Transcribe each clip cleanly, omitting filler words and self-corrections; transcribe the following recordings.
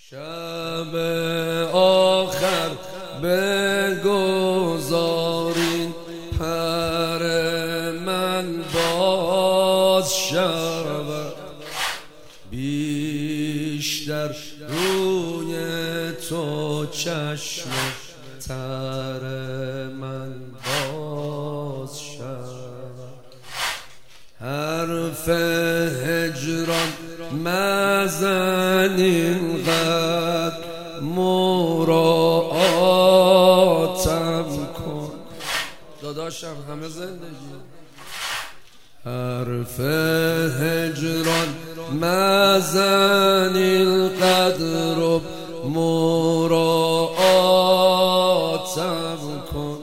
شب آخر بگذارین پر من باز شود، بیشتر روی تو چشم تر من باز شود. حرف هجران مزن اینقدر مراعاتم کن، داداشم همه زندگی. حرف هجران مزن اینقدر مراعاتم کن،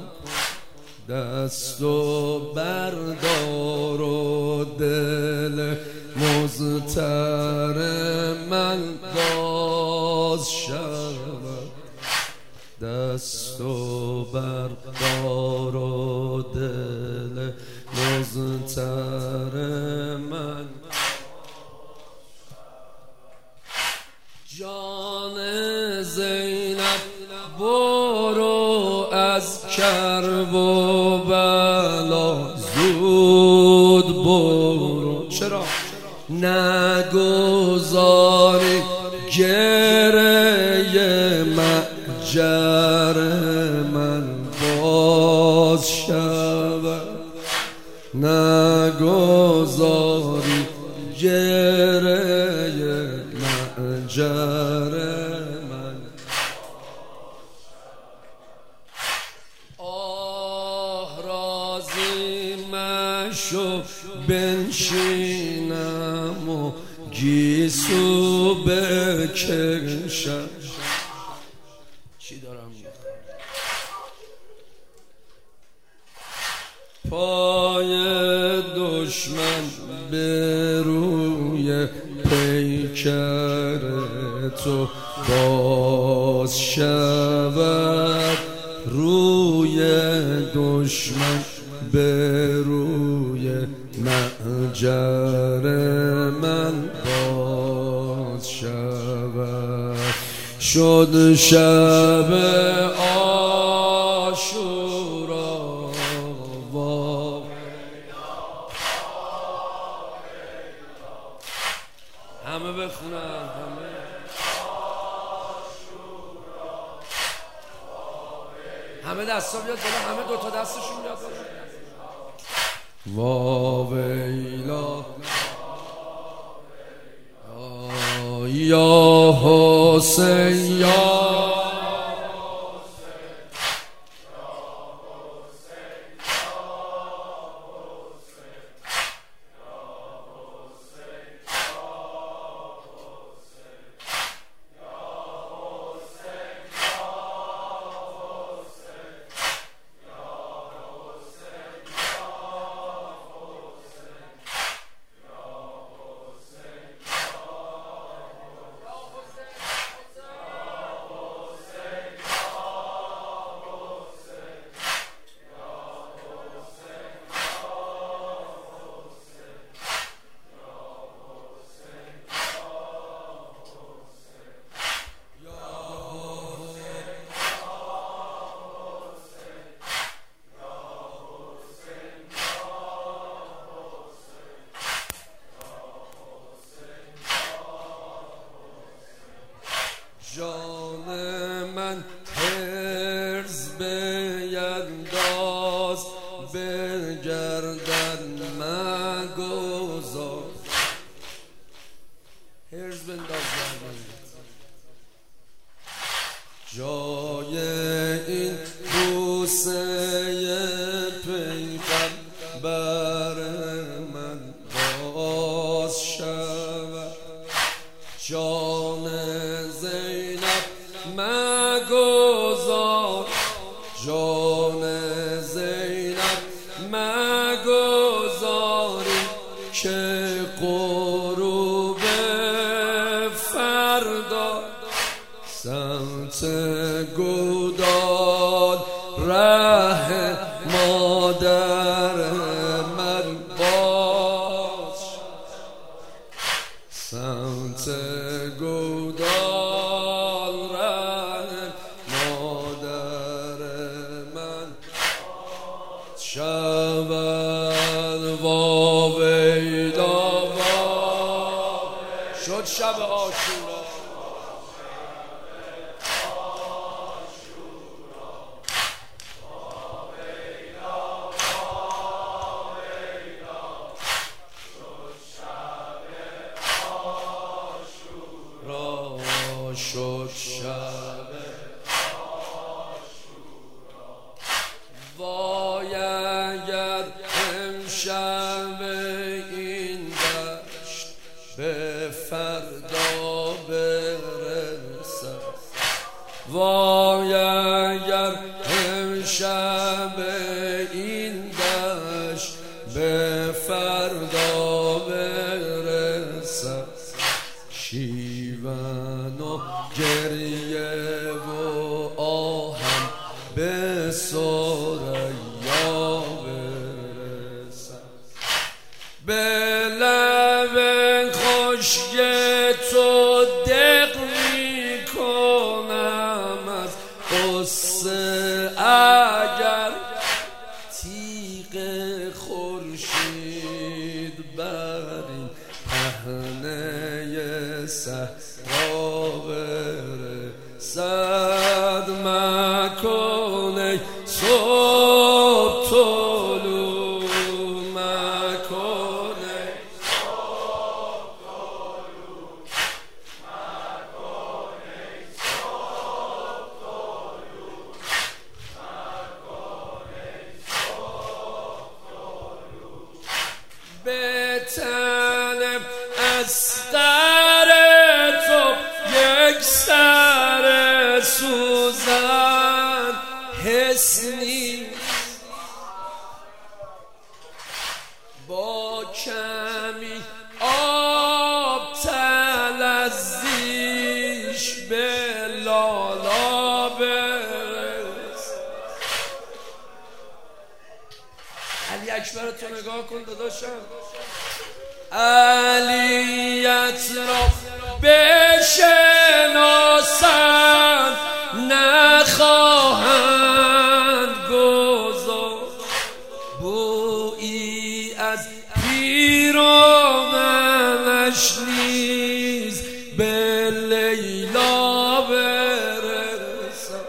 دستو بردار و دل مضطر من باز شود، دستو بردار و دل مضطر من. جان زینب برو از کرب و بلا زود برو، چرا نگذاری گریه مأجر من باز شود، نگذاری گریه مأجر من. آه راضی مشو بنشینم و گیسو بکشم. چی دارم میگم؟ پای دشمن به روی پیکر تو باز شود، روی دشمن به روی مأجر من باز شود. شد شب عاشورا همه بخونن، همه دستا بیاد بالا، همه دوتا دستشون بیاد بالا. واویلا یا حسین یا جان من حرز بینداز به گردن مگذار، حرز بنداز جای این بوسه پیغمبر من باز شود. جان زینب مگذار، جان زینب مگذاری که غروب فردا سمت گودال ره مادر من باز، سمت گودال شد شب وای اگر امشب این دشت به فردا برسد، وای اگر امشب این دشت به فردا برسد، شیون و گریه و آهم به ثریا برسد، به لب خشک تو دق میکنم از قصه اگر تیغ خورشید بر این پهنه صحرا برسد، مکن ای صبح طلوع، مکن ای صبح طلوع، مکن ای صبح طلوع، مکن ای صبح طلوع، به تن استر تو یک سر سوزن حس نیست، با کمی آب تلذیش به لالا برس. علی اکبر تو نگاه کن داداشم، علیت را بشناسند نخواهند گذاشت، بویی از پیرامنش نیز به لیلا برسد،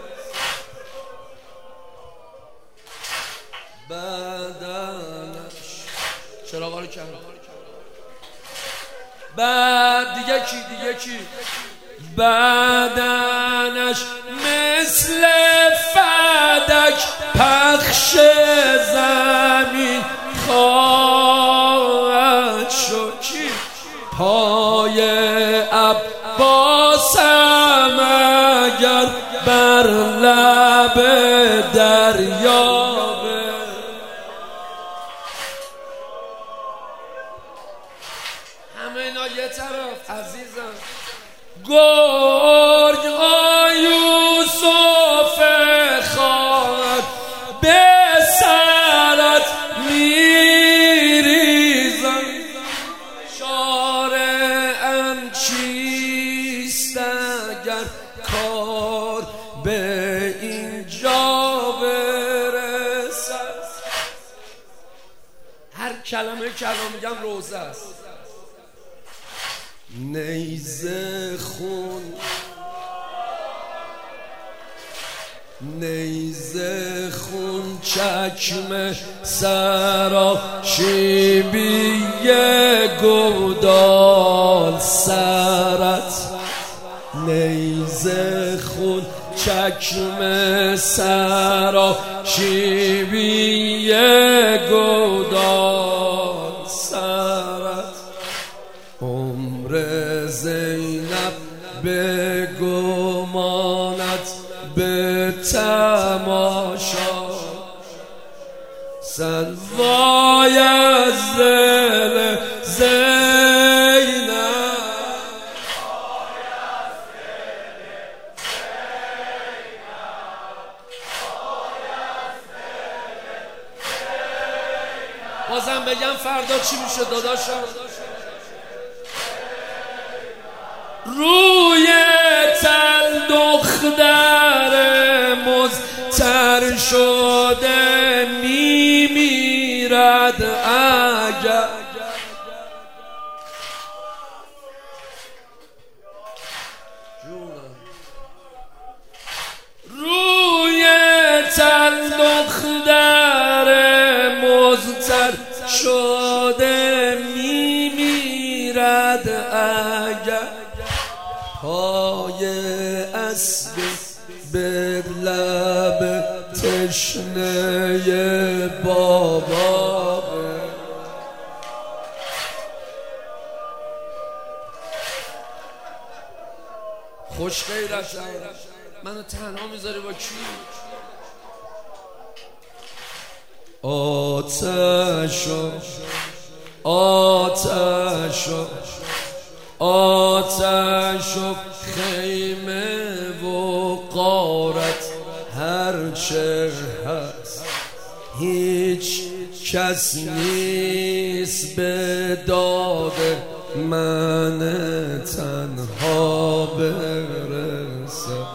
بدنش چراغا رو کم بعد دیگه کی بدنش مثل فدک پخش زمین خواهد شد، پای عباسم اگر بر لب دریا همه اینا یه طرف عزیزم، گرگ یوسف خواهد به سرت میریزم، شارعاً چیست اگر کار به اینجا برسد، هر کلمه کلام میگم روزه است، نیزه خون چکمه سراشیبی گودال سرت، نیزه خون چکمه سراشیبی گودال سرت، عمر زینب به گمانت به تماشا سن، وای از دل زینب، بازم بگم فردا چی میشه داداشم، روی تل دختر مضطر شده میمیرد اگر، روی تل دختر مضطر شده میمیرد اگر، صدای اسب به لب تشنه بابا. خوش غیرت منو تنها میذاری با کی؟ آتشو آتشو آتشو خیمه و غارت هرچه هست هیچ کس نیست به داد من تنها برسه.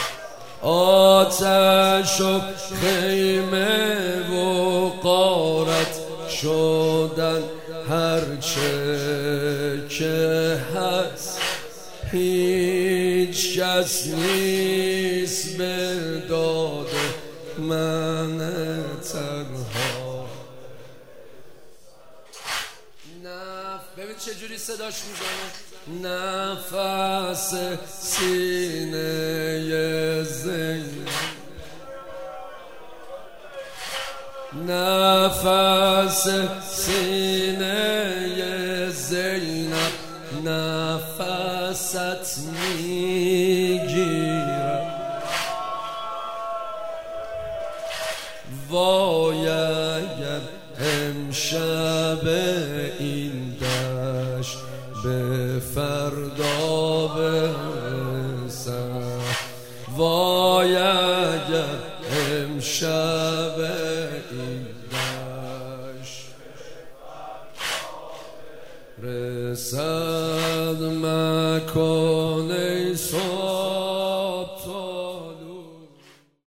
آتش و خیمه و غارت شدن هرچه که هست هیچ کس نیست به داد من تنها. ببین چجوری صداش میزنه. نفس سینه زینب، نفس سینه زینب نفست میگیرم. وای اگر امشب این دشت به فردا برسم، وای اگر امشب این دشت رسد مکان ای